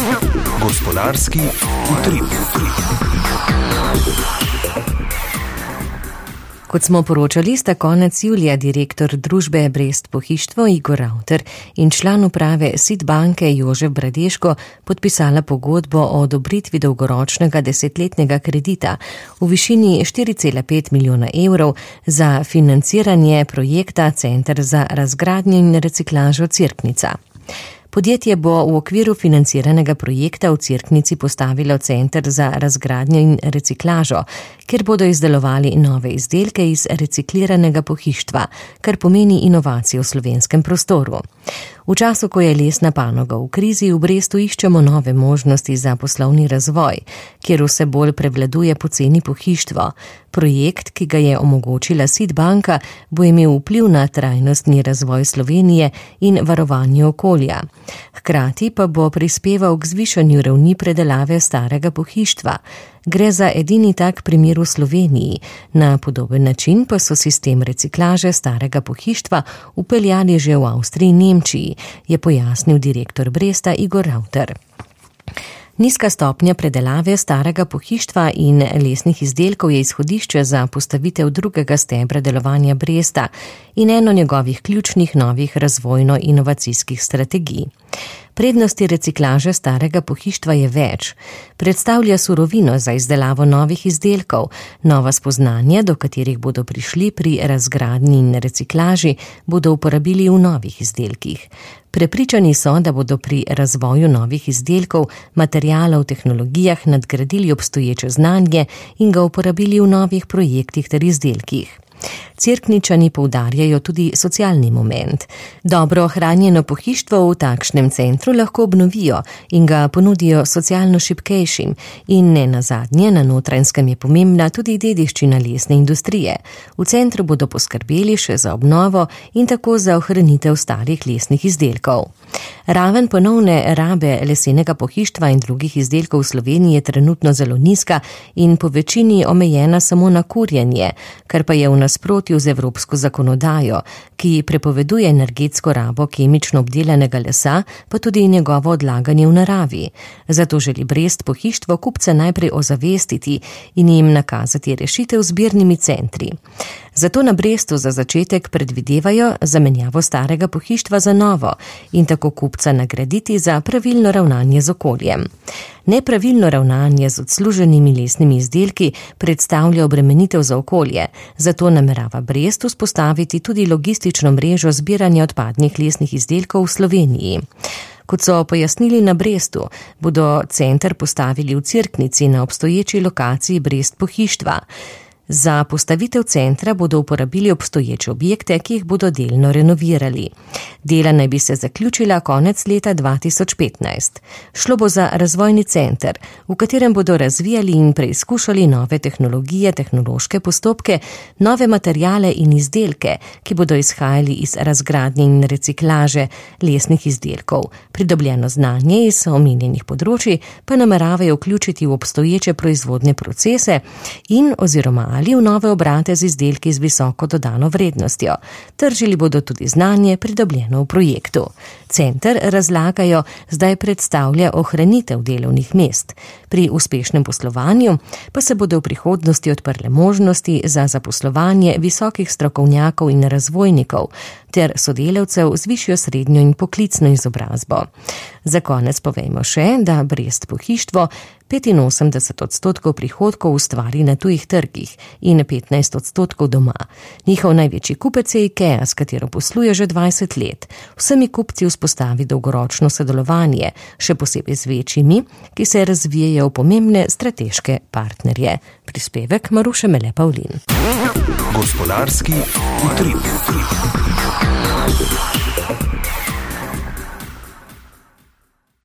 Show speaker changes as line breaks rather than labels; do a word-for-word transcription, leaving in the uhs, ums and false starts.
Gospodarski utrip.
Kot smo poročali, sta konec julija direktor družbe Brest Pohištvo Igor Ravter in član uprave S I D banke Jožef Bradeško podpisala pogodbo o odobritvi dolgoročnega desetletnega kredita v višini štiri cela pet milijona evrov za financiranje projekta Center za razgradnjo in reciklažo Cerknica. Podjetje bo v okviru financiranega projekta v Cerknici postavilo center za razgradnjo in reciklažo, kjer bodo izdelovali nove izdelke iz recikliranega pohištva, kar pomeni inovacijo v slovenskem prostoru. V času, ko je lesna panoga v krizi, v Brestu iščemo nove možnosti za poslovni razvoj, kjer vse bolj prevladuje poceni pohištvo. Projekt, ki ga je omogočila S I D banka, bo imel vpliv na trajnostni razvoj Slovenije in varovanje okolja. Hkrati pa bo prispeval k zvišanju ravni predelave starega pohištva. Gre za edini tak primer v Sloveniji. Na podoben način pa so sistem reciklaže starega pohištva upeljali že v Avstriji in Nemčiji, je pojasnil direktor Bresta Igor Ravter. Nizka stopnja predelave starega pohištva in lesnih izdelkov je izhodišče za postavitev drugega stebra delovanja Bresta in eno njegovih ključnih novih razvojno-inovacijskih strategij. Prednosti reciklaže starega pohištva je več. Predstavlja surovino za izdelavo novih izdelkov, nova spoznanja, do katerih bodo prišli pri razgradnji in reciklaži, bodo uporabili v novih izdelkih. Prepričani so, da bodo pri razvoju novih izdelkov, materialov, tehnologijah nadgradili obstoječe znanje in ga uporabili v novih projektih ter izdelkih. Cerkničani poudarjajo tudi socialni moment. Dobro ohranjeno pohištvo v takšnem centru lahko obnovijo in ga ponudijo socialno šibkejšim in ne nazadnje na Notranjskem je pomembna tudi dediščina lesne industrije. V centru bodo poskrbeli še za obnovo in tako za ohranitev starih lesnih izdelkov. Raven ponovne rabe lesenega pohištva in drugih izdelkov v Sloveniji je trenutno zelo nizka in po večini omejena samo na kurjenje, kar pa je v nasprotju z evropsko zakonodajo, ki prepoveduje energetsko rabo kemično obdelanega lesa, pa tudi njegovo odlaganje v naravi. Zato želi Brest Pohištvo kupce najprej ozavestiti in jim nakazati rešitev z zbirnimi centri. Zato na Brestu za začetek predvidevajo zamenjavo starega pohištva za novo in tako kupca nagraditi za pravilno ravnanje z okoljem. Nepravilno ravnanje z odsluženimi lesnimi izdelki predstavlja obremenitev za okolje, zato namerava Brest vzpostaviti tudi logistično mrežo zbiranja odpadnih lesnih izdelkov v Sloveniji. Kot so pojasnili na Brestu, bodo center postavili v Cerknici na obstoječi lokaciji Brest Pohištva. Za postavitev centra bodo uporabili obstoječe objekte, ki jih bodo delno renovirali. Dela naj bi se zaključila konec leta dva tisoč petnajst. Šlo bo za razvojni center, v katerem bodo razvijali in preizkušali nove tehnologije, tehnološke postopke, nove materiale in izdelke, ki bodo izhajali iz razgradnje in reciklaže lesnih izdelkov. Pridobljeno znanje iz omenjenih področij pa nameravajo vključiti v obstoječe proizvodne procese in oziroma ali v nove obrate z izdelki z visoko dodano vrednostjo. Tržili bodo tudi znanje pridobljeno v projektu. Center, razlagajo, zdaj predstavlja ohranitev delovnih mest. Pri uspešnem poslovanju pa se bodo v prihodnosti odprle možnosti za zaposlovanje visokih strokovnjakov in razvojnikov ter sodelavcev z višjo srednjo in poklicno izobrazbo. Za konec povejmo še, da Brest Pohištvo petinosemdeset odstotkov prihodkov ustvari na tujih trgih in petnajst odstotkov doma. Njihov največji kupec je IKEA, s katero posluje že dvajset let. Vsemi kupci vzpostavi dolgoročno sodelovanje, še posebej z večjimi, ki se razvijajo v pomembne strateške partnerje. Prispevek Maruše Mele Pavlin.
Gospodarski utrip.